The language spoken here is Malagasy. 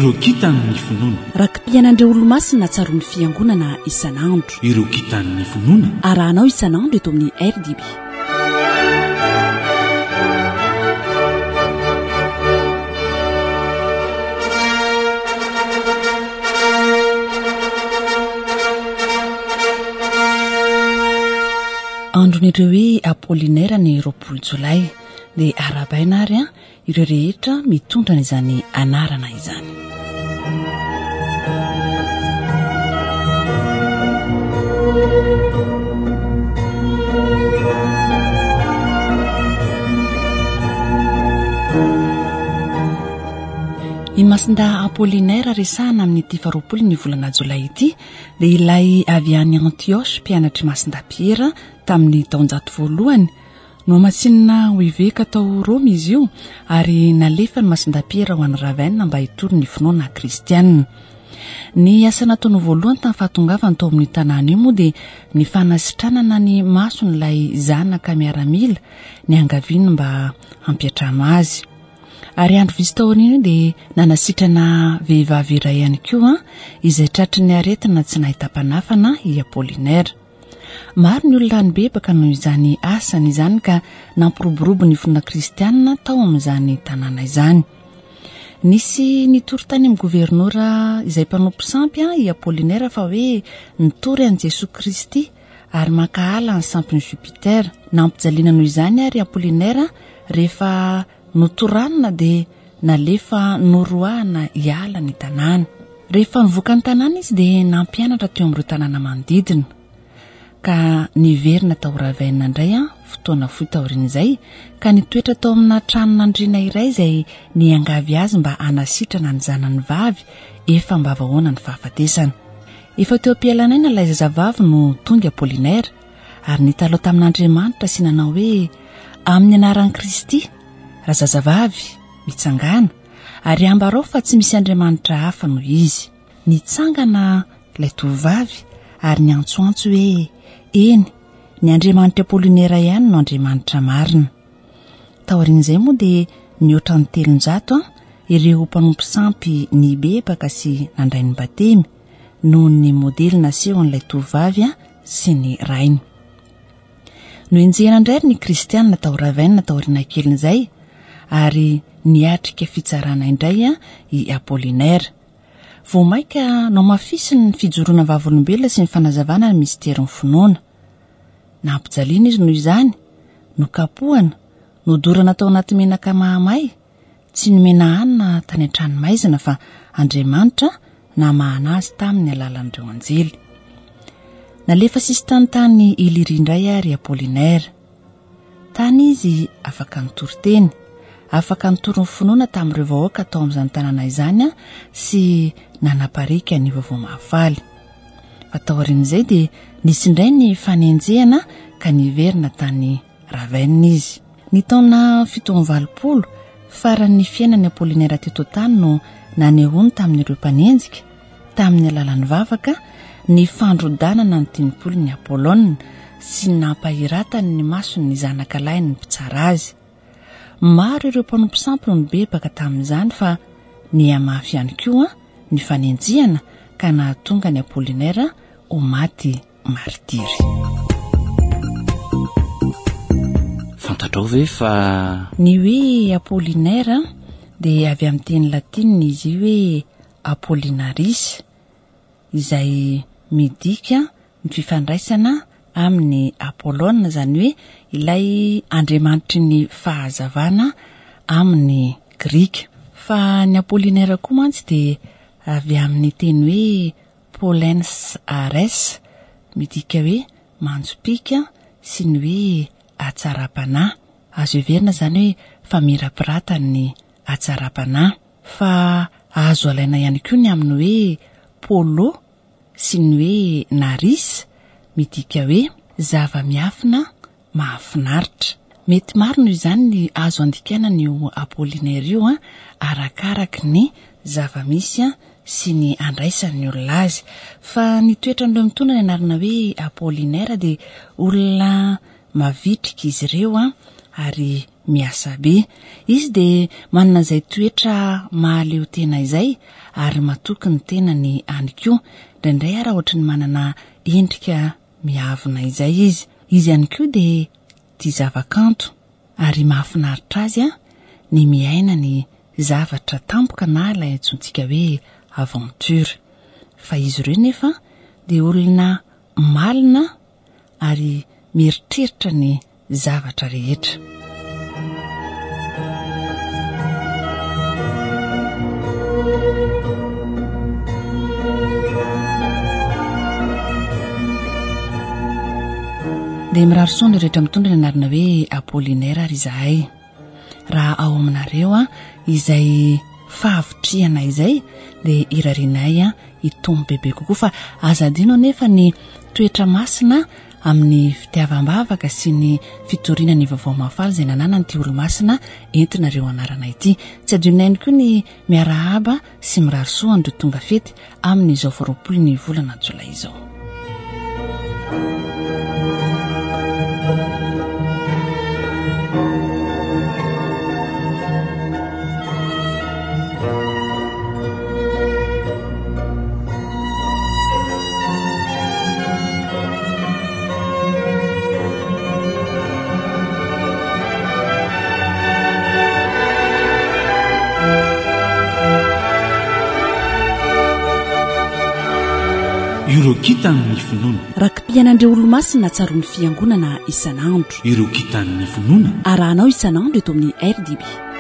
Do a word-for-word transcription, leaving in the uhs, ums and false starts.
ireo kitan'ny finoana rakim-pianandreo olo-masina tsaro ny fiangonana isan'andro ireo kitan'ny finoana arahanao isan'andro eto amin'ny R D B. andron'ireo hoe apolinaire ny roapolo jolay dia arabaina ary a ireo rehetra mitondra n'izany anarana izany. I masinda apolinaire resahana amin'ny ity faharoapolo ny volana jolay ity dia ilay avy any Antioche mpianatry masinda Piera tamin'ny taonjato voalohany no masinina hoiveka tao Roma izy io ary nalefa ny masinda Piera ho an'ny Ravenna mba hitory ny finoana kristianina. Ny asa nataony voalohany tamin'ny fahatongavany tao amin'ny tanàna io moa dia ny fanasitranana ny mason'ilay zanaka miaramila ny angaviany mba hampiatrano azy. Ary andro visy taoriny dia nanasitrana vehivavy iray ihany koa izay tratry ny aretina tsy nahita-panafana i Apolinaire. Maro ny olona nibebaka noho izany asany izany ka nampiroborobo ny finoana kristianina tao amin'izany tanàna izany. Nisy nitory tany amin'ny gouvernoura izay mpanompo sampy i Apolinaire fa hoe nitory an Jesosy Kristy ary makahala ny sampiny Jupiter. Nampijaliana noho izany ary Apolinaire rehefa notoranina dia nalefa noroahana hiala ny tanàna. Rehefa nivoaka ny tanàna izy dia nampianatra teo amin'ireo tanàna manodidina ka niverina tao Ravenna indray a fotoana fohy taorin'izay ka nitoetra tao amina tranon'andriana iray izay niangavy azy mba hanasitrana ny zanany vavy efa mba vahoana ny fahafatesana. Efa teo am-pialanaina ilay zazavavy no tonga Apolinaire ary nitalao tamin'Andriamanitra sy nanao hoe amin'ny anaran'i Kristy raha zazavavy mitsangana ary ambarao fa tsy misy Andriamanitra hafa noho izy. Nitsangana ilay tovovavy ary niantsoantso hoe eny ny Andriamanitra Apolinaire ihany no Andriamanitra marina. Taorin'izay moa dia nihoatra ny telonjato ireo mpanompo sampy nibebaka sy nandray ny batemy noho ny modely naseho an'ilay tovovavy sy ny rainy. No enjehana indray ny kristianina tao Ravenna taorina kelin'izay ary niatrika fitsarana indray i Apolinaire. Vao maika no mafisy ny fijoroana vavolombelona sy ny fanazavana ny misterin'ny finoana. Nampijaliana izy noho izany, nokapohana, nodorana tao anaty menaka mahamay, tsy nomena hanina tany an-tranomaizina fa Andriamanitra namahana azy tamin'ny alalan'ireo anjely. Nalefa sisy tany Iliry indray ary Apolinaire. Tany izy afaka nitory teny, afaka nitory ny finoana tamin'ireo vahoaka tao amin'izany tanàna izany sy nanaparika ny vaovao mahafaly. Fa taorin'izay dia nisy indray ny fanenjehana ka niverina tany Ravenna izy. Ny taona fito amby valopolo faran'ny fiainan'ny Apolinaire teto tany no nanehony tamin'ireo mpanenjika tamin'ny alalan'ny vavaka ny fandrodanana ny tinimpolon'ny Apolôna sy nampahiratany ny mason'ny zanaka lahy ny mpitsara azy. Maro ireo mpanompo sampy no nibebaka tamin'izany fa ny amafy ihany koa ny fanenjehana ka nahatonga ny Apolinaire ho maty martiry. Fantatrao ve fa ny hoe Apolinaire dia avy amin'ny teny latinina izy hoe Apollinaris izay midika ny fifandraisana amin'ny Apollona, izany hoe ilay andriamanitry ny fahazavana amin'ny Grika. Fa ny Apolinaire koa mantsy dia avy amin'ny teny hoe Polens Ares, midika hoe manjopika sy ny hoe atsara-panahy. Azo heverina zany hoe famirapiratany ny atsara-panahy. Fa azo alaina ihany koa ny amin'ny hoe polo sy ny hoe naris, midika hoe zava-miafina mahafinaritra. Mety maro noho izany ny azo andikana ny Apolinaire io a arakaraka ny zava-misy sy ny andraisan'ny olona azy. Fa ny toetran'ireo mitondra ny anarana hoe Apolinaire dia olona mavitrika izy ireo a ary miasa be. Izy dia manana izay toetra mahaleo tena izay ary matoky ny tena ny any koa. Indraindray ara ohatra ny manana endrika miavina izay izy. Izy ihany koa dia tia zavakanto ary mahafinaritra azy a ny miaina ny zavatra tampoka na ilay antsontsika hoe aventure. Fa izy ireo nefa dia olona malina ary mieritreritra ny zavatra rehetra. Dia mirary soa ny rehetra mitondra ny anarana hoe Apollinaire ary izahay. Raha ao aminareo a izay fahavitriana izay dia irarinay a itombo bebe kokoa, fa aza adino nefa ny toetra masina amin'ny fitiavam-bavaka sy ny fitoriana ny vaovao mahafaly izay nananany ty olo-masina entinareo anarana ity. Tsy adinonay koa ny miarahaba sy mirary soa andro tonga fety amin'izao faroapolo ny volana Jolay izao. Ireo kitan'ny finoana. Rakim-piainan'ireo olo-masina tsaroan'ny fiangonana isan'andro. Ireo kitan'ny finoana. Arahanao isan'andro eto amin'ny R D B.